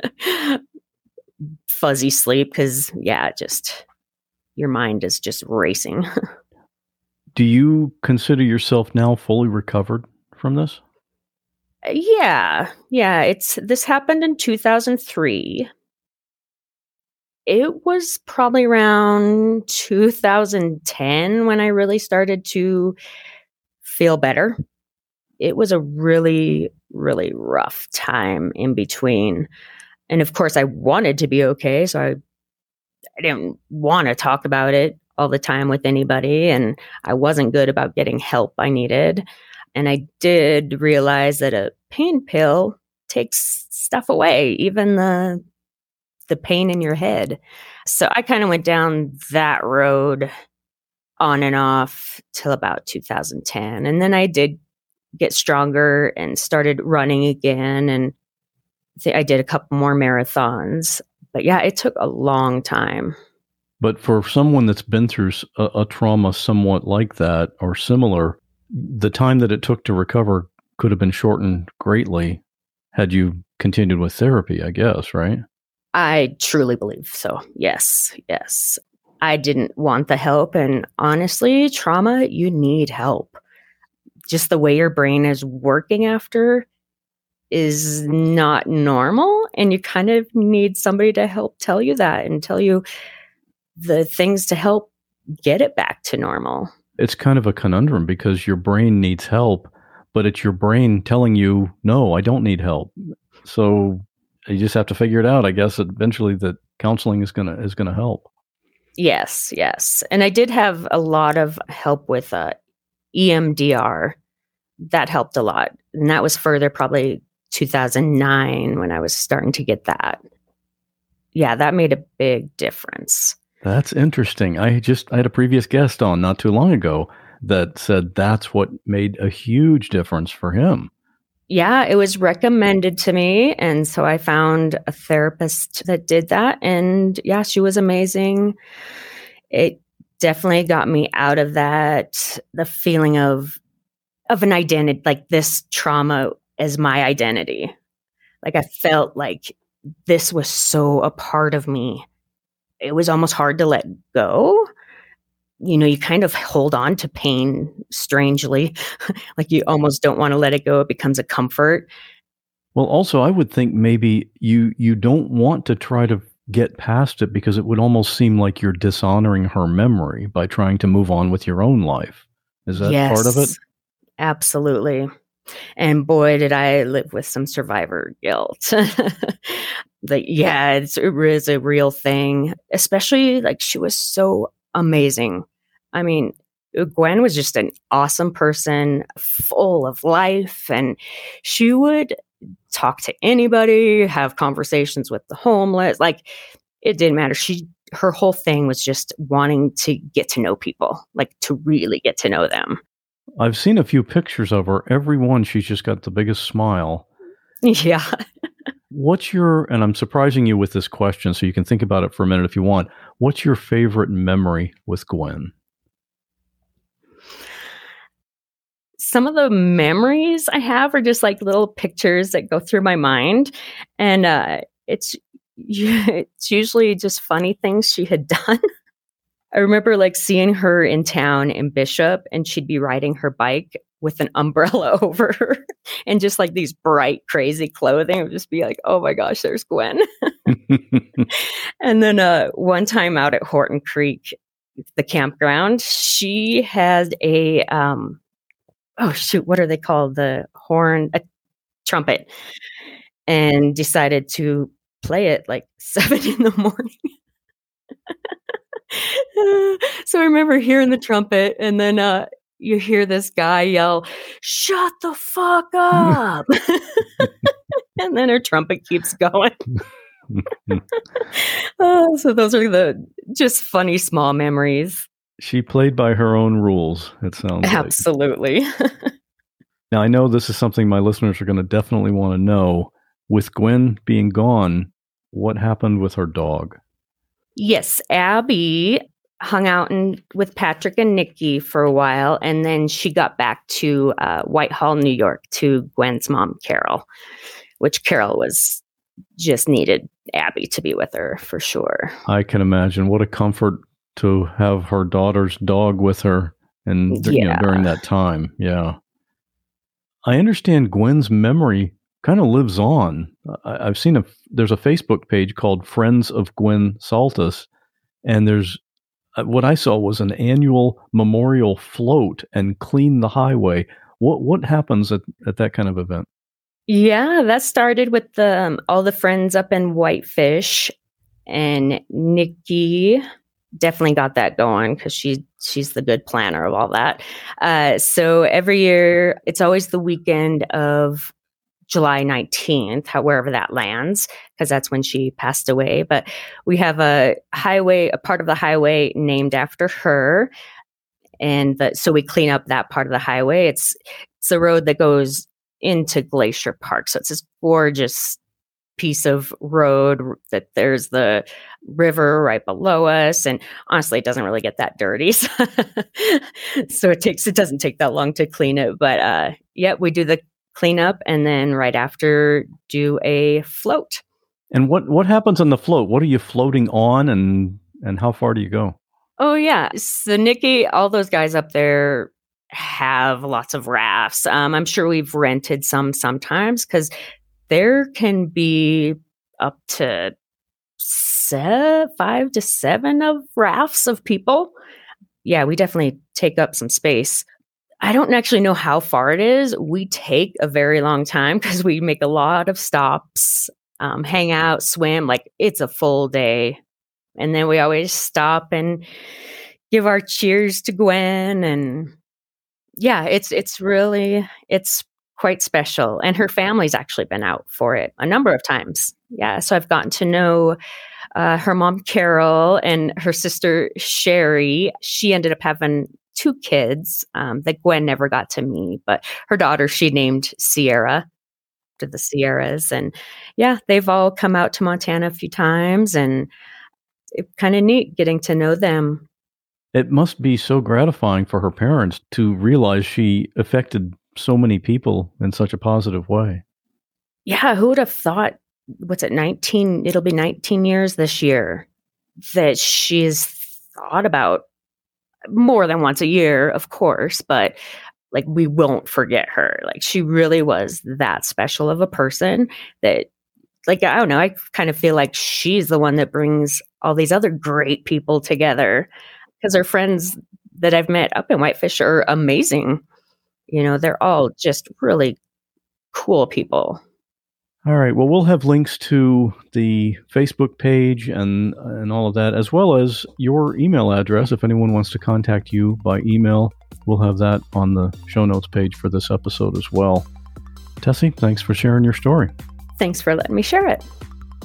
fuzzy sleep because, yeah, just your mind is just racing. Do you consider yourself now fully recovered from this? Yeah. Yeah. It's, this happened in two thousand three. It was probably around two thousand ten when I really started to feel better. it was a really, really rough time in between. And of course, I wanted to be okay. So I, I didn't want to talk about it all the time with anybody. And I wasn't good about getting help I needed. And I did realize that a pain pill takes stuff away, even the the pain in your head. So I kind of went down that road on and off till about two thousand ten. And then I did get stronger and started running again. And th- I did a couple more marathons. But yeah, it took a long time. But for someone that's been through a, a trauma somewhat like that or similar, the time that it took to recover could have been shortened greatly had you continued with therapy, I guess, right? I truly believe so. Yes, yes. I didn't want the help. And honestly, trauma, you need help. Just the way your brain is working after is not normal. And you kind of need somebody to help tell you that and tell you the things to help get it back to normal. It's kind of a conundrum because your brain needs help, but it's your brain telling you, no, I don't need help. So you just have to figure it out. I guess eventually that counseling is gonna is gonna help. Yes, yes. And I did have a lot of help with uh, E M D R. That helped a lot. And that was further probably two thousand nine when I was starting to get that. Yeah, that made a big difference. That's interesting. I just I had a previous guest on not too long ago that said that's what made a huge difference for him. Yeah, it was recommended to me. And so I found a therapist that did that. And yeah, she was amazing. It definitely got me out of that, the feeling of, of an identity, like this trauma as my identity. Like I felt like this was so a part of me. It was almost hard to let go. You know, you kind of hold on to pain strangely. Like you almost don't want to let it go. It becomes a comfort. Well, also, I would think maybe you you don't want to try to get past it because it would almost seem like you're dishonoring her memory by trying to move on with your own life. Is that yes, part of it? Absolutely. And boy, did I live with some survivor guilt. Like, yeah, it's, it is a real thing. Especially like she was so amazing. I mean, Gwen was just an awesome person, full of life, and she would talk to anybody, have conversations with the homeless. Like, it didn't matter. She, her whole thing was just wanting to get to know people, like to really get to know them. I've seen a few pictures of her. Every one, she's just got the biggest smile. Yeah. What's your, and I'm surprising you with this question, so you can think about it for a minute if you want. What's your favorite memory with Gwen? Some of the memories I have are just like little pictures that go through my mind. And uh, it's, it's usually just funny things she had done. I remember like seeing her in town in Bishop, and she'd be riding her bike with an umbrella over her and just like these bright, crazy clothing. It would just be like, oh my gosh, there's Gwen. And then uh, one time out at Horton Creek, the campground, she had a, um, oh shoot, what are they called? The horn, a trumpet, and decided to play it like seven in the morning. So I remember hearing the trumpet, and then uh, you hear this guy yell, "Shut the fuck up!" And then her trumpet keeps going. Oh, so those are the just funny small memories. She played by her own rules, it sounds like. Absolutely. Now, I know this is something my listeners are going to definitely want to know. With Gwen being gone, what happened with her dog? Yes, Abby hung out in, with Patrick and Nikki for a while, and then she got back to uh, Whitehall, New York, to Gwen's mom, Carol, which Carol was just needed Abby to be with her for sure. I can imagine. What a comfort to have her daughter's dog with her and yeah. you know, during that time. Yeah. I understand Gwen's memory kind of lives on. I, I've seen a, there's a Facebook page called Friends of Gwen Saltus, and there's, uh, what I saw was an annual memorial float and Clean the Highway. What what happens at, at that kind of event? Yeah, that started with the um, all the friends up in Whitefish, and Nikki definitely got that going because she she's the good planner of all that. Uh, so every year, it's always the weekend of July nineteenth, wherever that lands, because that's when she passed away. But we have a highway, a part of the highway named after her. And the, so we clean up that part of the highway. It's it's a road that goes into Glacier Park. So it's this gorgeous piece of road that there's the river right below us. And honestly, it doesn't really get that dirty. So, so it takes, it doesn't take that long to clean it. But uh, yeah, we do the cleanup and then right after do a float. And what, what happens on the float? What are you floating on and, and how far do you go? Oh, yeah. So Nikki, all those guys up there have lots of rafts. Um, I'm sure we've rented some sometimes because there can be up to se- five to seven of rafts of people. Yeah, we definitely take up some space. I don't actually know how far it is. We take a very long time because we make a lot of stops, um, hang out, swim. Like it's a full day. And then we always stop and give our cheers to Gwen. And yeah, it's it's really, it's quite special. And her family's actually been out for it a number of times. Yeah, so I've gotten to know uh, her mom, Carol, and her sister, Sherry. She ended up having two kids um, that Gwen never got to meet. But her daughter, she named Sierra, to the Sierras. And yeah, they've all come out to Montana a few times. And it's kind of neat getting to know them. It must be so gratifying for her parents to realize she affected so many people in such a positive way. Yeah, who would have thought, what's it, nineteen, it'll be nineteen years this year, that she's thought about more than once a year, of course, but like we won't forget her. Like she really was that special of a person that, like, I don't know, I kind of feel like she's the one that brings all these other great people together because her friends that I've met up in Whitefish are amazing. You know, they're all just really cool people. All right. Well, we'll have links to the Facebook page and and all of that, as well as your email address. If anyone wants to contact you by email, we'll have that on the show notes page for this episode as well. Tessie, thanks for sharing your story. Thanks for letting me share it.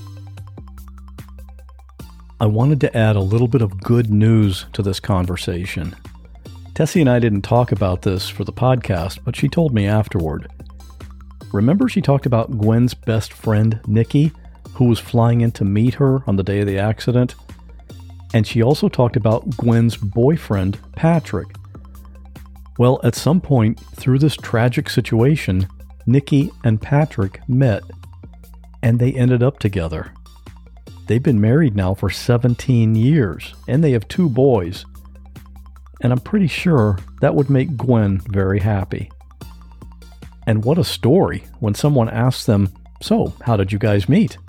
I wanted to add a little bit of good news to this conversation. Tessie and I didn't talk about this for the podcast, but she told me afterward. Remember she talked about Gwen's best friend, Nikki, who was flying in to meet her on the day of the accident? And she also talked about Gwen's boyfriend, Patrick. Well, at some point through this tragic situation, Nikki and Patrick met, and they ended up together. They've been married now for seventeen years, and they have two boys. And I'm pretty sure that would make Gwen very happy. And what a story when someone asks them, "So, how did you guys meet?"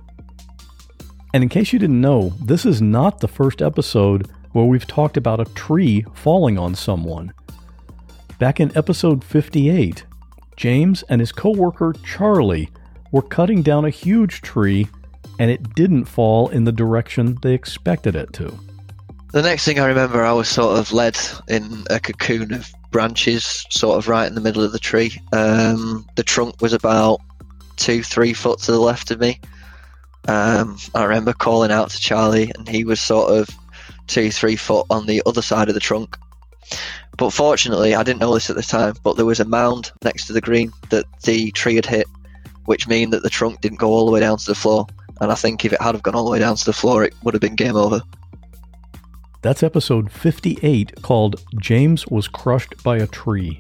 And in case you didn't know, this is not the first episode where we've talked about a tree falling on someone. Back in episode fifty-eight, James and his coworker Charlie were cutting down a huge tree, and it didn't fall in the direction they expected it to. The next thing I remember, I was sort of led in a cocoon of branches, sort of right in the middle of the tree. Um, the trunk was about two, three foot to the left of me. Um, I remember calling out to Charlie, and he was sort of two, three foot on the other side of the trunk. But fortunately, I didn't know this at the time, but there was a mound next to the green that the tree had hit, which meant that the trunk didn't go all the way down to the floor. And I think if it had have gone all the way down to the floor, it would have been game over. That's episode fifty-eight, called James Was Crushed by a Tree.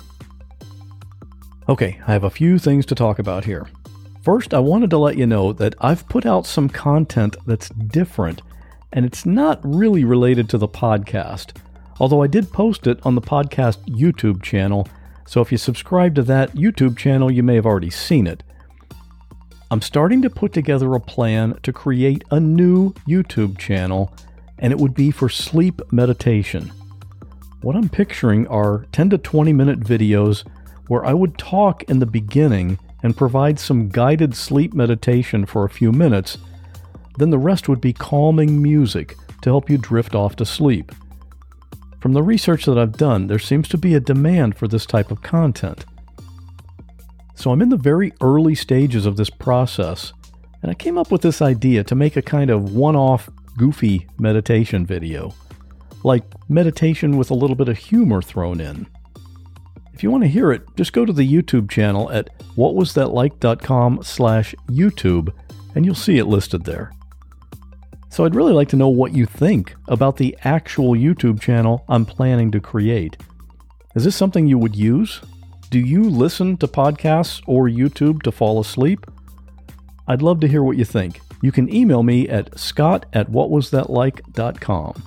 Okay, I have a few things to talk about here. First, I wanted to let you know that I've put out some content that's different, and it's not really related to the podcast, although I did post it on the podcast YouTube channel, so if you subscribe to that YouTube channel, you may have already seen it. I'm starting to put together a plan to create a new YouTube channel, and it would be for sleep meditation. What I'm picturing are ten to twenty minute videos where I would talk in the beginning and provide some guided sleep meditation for a few minutes. Then the rest would be calming music to help you drift off to sleep. From the research that I've done, there seems to be a demand for this type of content. So I'm in the very early stages of this process, and I came up with this idea to make a kind of one-off, goofy meditation video. Like meditation with a little bit of humor thrown in. If you want to hear it, just go to the YouTube channel at whatwasthatlike.com slash YouTube, and you'll see it listed there. So I'd really like to know what you think about the actual YouTube channel I'm planning to create. Is this something you would use? Do you listen to podcasts or YouTube to fall asleep? I'd love to hear what you think. You can email me at scott at whatwasthatlike dot com.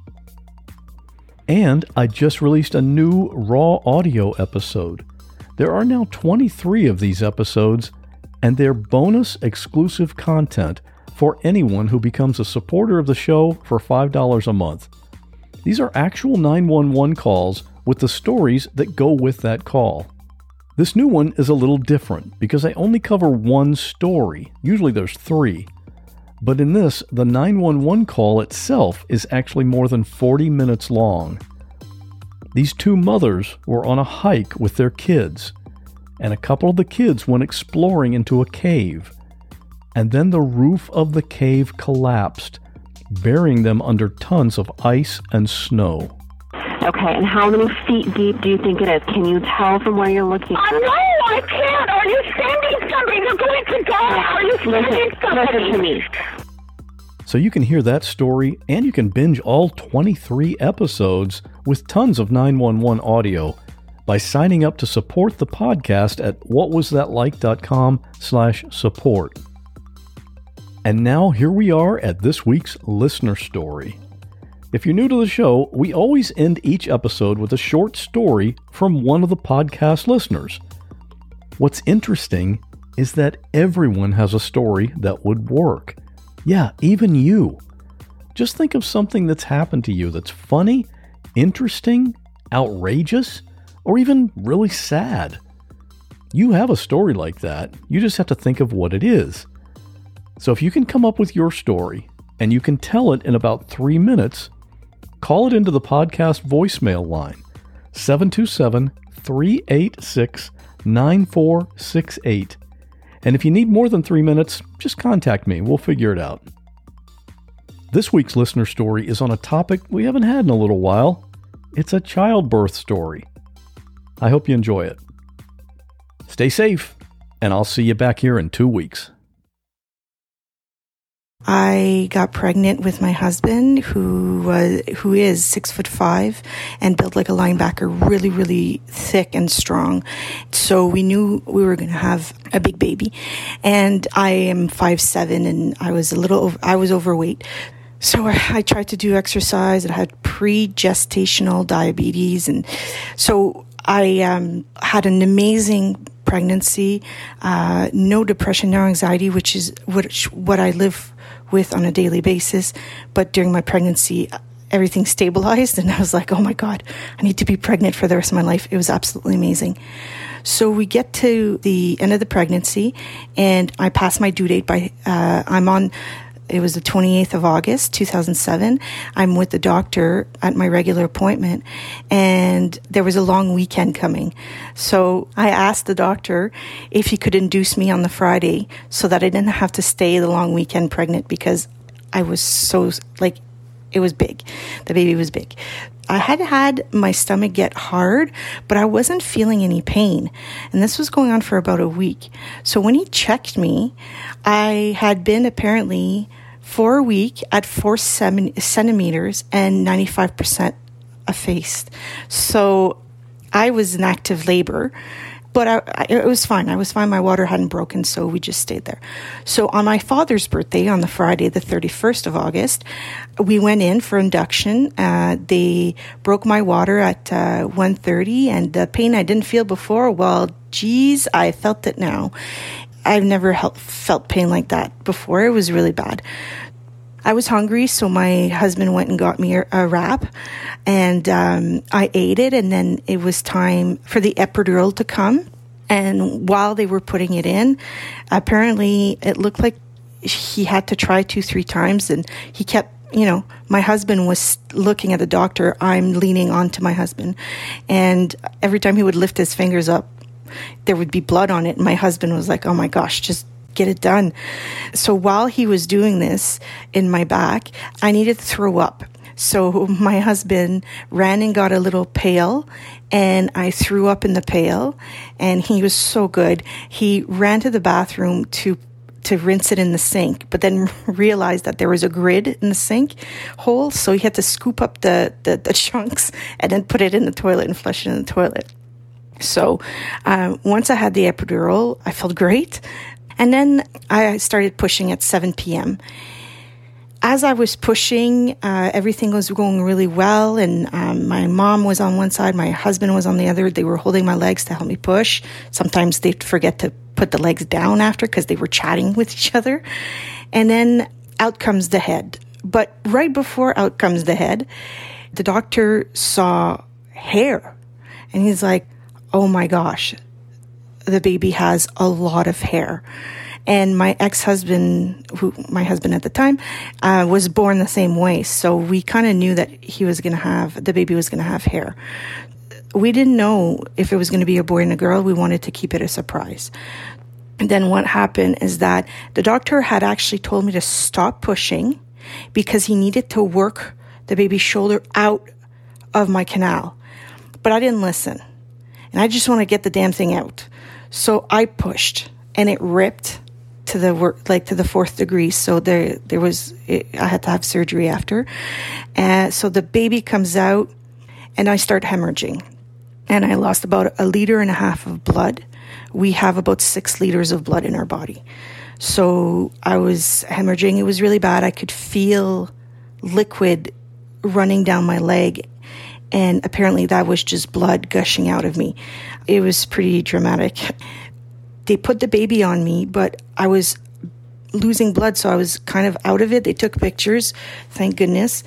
And I just released a new raw audio episode. There are now twenty-three of these episodes, and they're bonus exclusive content for anyone who becomes a supporter of the show for five dollars a month. These are actual nine one one calls with the stories that go with that call. This new one is a little different because I only cover one story. Usually there's three. But in this, the nine one one call itself is actually more than forty minutes long. These two mothers were on a hike with their kids, and a couple of the kids went exploring into a cave. And then the roof of the cave collapsed, burying them under tons of ice and snow. Okay, and how many feet deep do you think it is? Can you tell from where you're looking? Uh, no, I can't. Are you sending somebody? You're going to die. Are you sending somebody to me? So you can hear that story, and you can binge all twenty-three episodes with tons of nine one one audio by signing up to support the podcast at whatwasthatlike.com slash support. And now here we are at this week's listener story. If you're new to the show, we always end each episode with a short story from one of the podcast listeners. What's interesting is that everyone has a story that would work. Yeah, even you. Just think of something that's happened to you that's funny, interesting, outrageous, or even really sad. You have a story like that. You just have to think of what it is. So if you can come up with your story, and you can tell it in about three minutes, call it into the podcast voicemail line, seven two seven, three eight six, nine four six eight. And if you need more than three minutes, just contact me. We'll figure it out. This week's listener story is on a topic we haven't had in a little while. It's a childbirth story. I hope you enjoy it. Stay safe, and I'll see you back here in two weeks. I got pregnant with my husband, who was who is six foot five and built like a linebacker, really, really thick and strong. So we knew we were going to have a big baby. And I am five seven, and I was a little, I was overweight. So I, I tried to do exercise. I had pre-gestational diabetes, and so I um, had an amazing pregnancy, uh, no depression, no anxiety, which is what what I live with on a daily basis. But during my pregnancy, everything stabilized, and I was like, oh my God, I need to be pregnant for the rest of my life. It was absolutely amazing. So we get to the end of the pregnancy, and I pass my due date by, uh, I'm on, it was the twenty-eighth of August, two thousand seven. I'm with the doctor at my regular appointment, and there was a long weekend coming. So I asked the doctor if he could induce me on the Friday so that I didn't have to stay the long weekend pregnant, because I was so, like, it was big. The baby was big. I had had my stomach get hard, but I wasn't feeling any pain. And this was going on for about a week. So when he checked me, I had been apparently for a week at four centimeters and ninety-five percent effaced. So I was in active labor, but I, I, it was fine. I was fine. My water hadn't broken, so we just stayed there. So on my father's birthday, on the Friday, the thirty-first of August, we went in for induction. Uh, they broke my water at uh, one thirty, and the pain I didn't feel before, well, geez, I felt it now. I've never felt pain like that before. It was really bad. I was hungry, so my husband went and got me a, a wrap, and um, I ate it, and then it was time for the epidural to come. And while they were putting it in, apparently it looked like he had to try two, three times, and he kept, you know, my husband was looking at the doctor. I'm leaning onto my husband, and every time he would lift his fingers up, there would be blood on it. And my husband was like, oh my gosh, just get it done. So while he was doing this in my back, I needed to throw up. So my husband ran and got a little pail, and I threw up in the pail, and he was so good. He ran to the bathroom to to rinse it in the sink, but then realized that there was a grid in the sink hole, so he had to scoop up the, the, the chunks and then put it in the toilet and flush it in the toilet. So um, once I had the epidural, I felt great. And then I started pushing at seven p.m. As I was pushing, uh, everything was going really well. And um, my mom was on one side, my husband was on the other. They were holding my legs to help me push. Sometimes they'd forget to put the legs down after because they were chatting with each other. And then out comes the head. But right before out comes the head, the doctor saw hair. And he's like, oh my gosh, the baby has a lot of hair. And my ex-husband, who my husband at the time, uh, was born the same way. So we kind of knew that he was going to have, the baby was going to have hair. We didn't know if it was going to be a boy and a girl. We wanted to keep it a surprise. And then what happened is that the doctor had actually told me to stop pushing because he needed to work the baby's shoulder out of my canal. But I didn't listen. And I just want to get the damn thing out. So I pushed, and it ripped to the work, like to the fourth degree. So there, there was, it, I had to have surgery after. And so the baby comes out, and I start hemorrhaging, and I lost about a liter and a half of blood. We have about six liters of blood in our body. So I was hemorrhaging. It was really bad. I could feel liquid running down my leg. And apparently that was just blood gushing out of me. It was pretty dramatic. They put the baby on me, but I was losing blood, so I was kind of out of it. They took pictures, thank goodness.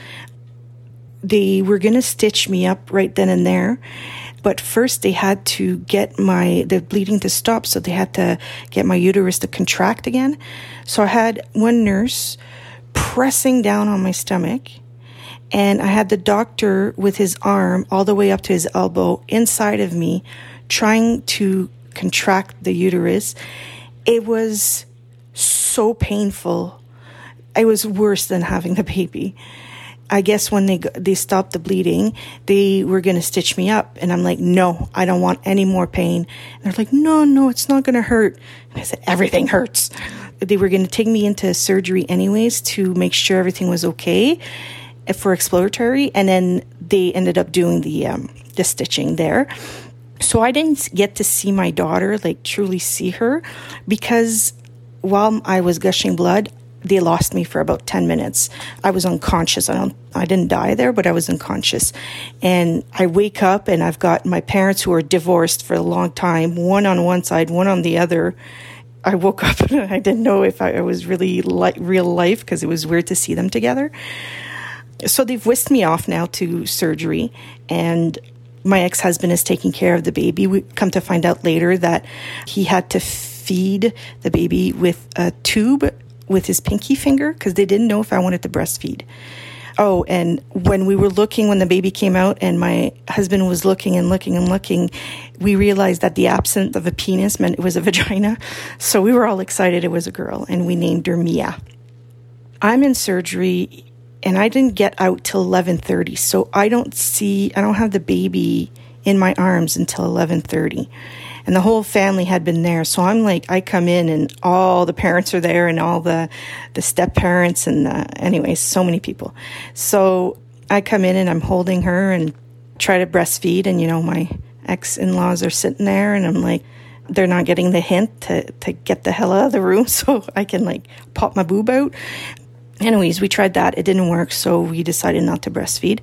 They were going to stitch me up right then and there. But first they had to get my, the bleeding to stop. So they had to get my uterus to contract again. So I had one nurse pressing down on my stomach. And I had the doctor with his arm all the way up to his elbow inside of me, trying to contract the uterus. It was so painful. It was worse than having the baby. I guess when they they stopped the bleeding, they were going to stitch me up. And I'm like, no, I don't want any more pain. And they're like, no, no, it's not going to hurt. And I said, everything hurts. They were going to take me into surgery anyways to make sure everything was okay for exploratory, and then they ended up doing the um, the stitching there. So I didn't get to see my daughter, like truly see her, because while I was gushing blood, they lost me for about ten minutes. I was unconscious. I don't, I didn't die there, but I was unconscious. And I wake up, and I've got my parents who are divorced for a long time, one on one side, one on the other. I woke up and I didn't know if I, I was really like real life, because it was weird to see them together. So they've whisked me off now to surgery, and my ex-husband is taking care of the baby. We come to find out later that he had to feed the baby with a tube with his pinky finger because they didn't know if I wanted to breastfeed. Oh, and when we were looking, when the baby came out and my husband was looking and looking and looking, we realized that the absence of a penis meant it was a vagina. So we were all excited it was a girl, and we named her Mia. I'm in surgery, and I didn't get out till eleven thirty. So I don't see, I don't have the baby in my arms until eleven thirty. And the whole family had been there. So I'm like, I come in and all the parents are there, and all the, the step parents, and uh, anyways, so many people. So I come in and I'm holding her and try to breastfeed. And, you know, my ex-in-laws are sitting there, and I'm like, they're not getting the hint to, to get the hell out of the room so I can like pop my boob out. Anyways, we tried that. It didn't work, so we decided not to breastfeed.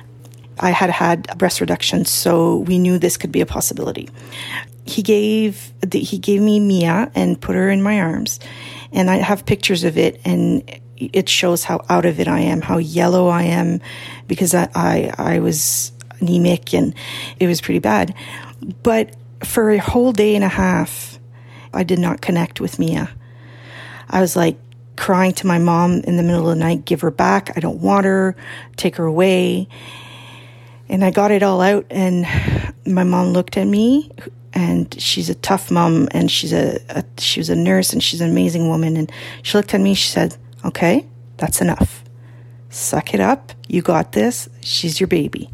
I had had breast reduction, so we knew this could be a possibility. He gave the, he gave me Mia and put her in my arms, and I have pictures of it. And it shows how out of it I am, how yellow I am, because I, I, I was anemic and it was pretty bad. But for a whole day and a half, I did not connect with Mia. I was like crying to my mom in the middle of the night, give her back. I don't want her, take her away. And I got it all out, and my mom looked at me, and she's a tough mom, and she's a, a she was a nurse, and she's an amazing woman. And she looked at me, she said, okay, that's enough. Suck it up. You got this. She's your baby.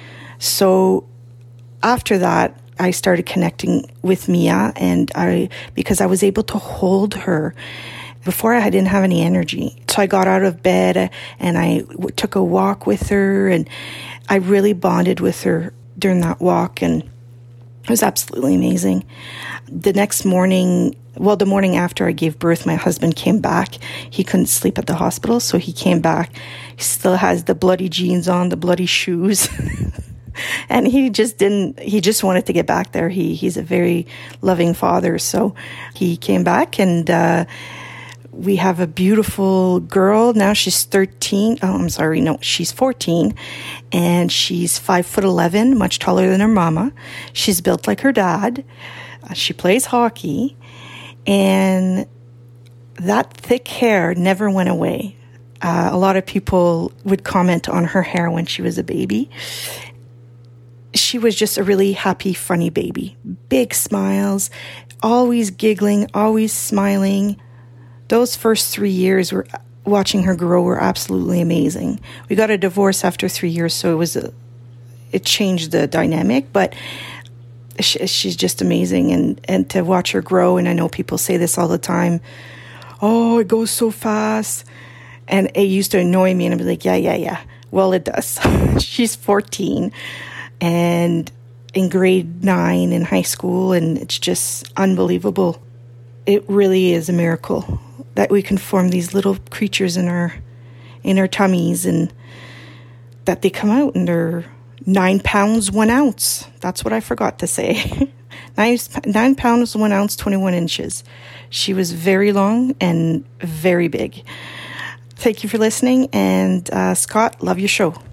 So after that, I started connecting with Mia, and I, because I was able to hold her. Before, I didn't have any energy. So I got out of bed and I w- took a walk with her, and I really bonded with her during that walk, and it was absolutely amazing. The next morning, well, the morning after I gave birth, my husband came back. He couldn't sleep at the hospital, so he came back. He still has the bloody jeans on, the bloody shoes. And he just didn't, he just wanted to get back there. He He's a very loving father. So he came back, and uh, we have a beautiful girl. Now she's thirteen. Oh, I'm sorry. No, she's fourteen. And she's five foot eleven, much taller than her mama. She's built like her dad. Uh, she plays hockey. And that thick hair never went away. Uh, a lot of people would comment on her hair when she was a baby. She was just a really happy, funny baby. Big smiles, always giggling, always smiling. Those first three years were watching her grow were absolutely amazing. We got a divorce after three years, so it was a, it changed the dynamic, but she, she's just amazing. And, and to watch her grow, and I know people say this all the time, oh, it goes so fast. And it used to annoy me, and I'd be like, yeah, yeah, yeah. Well, it does. She's fourteen. And in grade nine in high school, and it's just unbelievable. It really is a miracle that we can form these little creatures in our in our tummies, and that they come out and they're nine pounds, one ounce. That's what I forgot to say. nine, nine pounds, one ounce, twenty-one inches. She was very long and very big. Thank you for listening, and uh, Scott, love your show.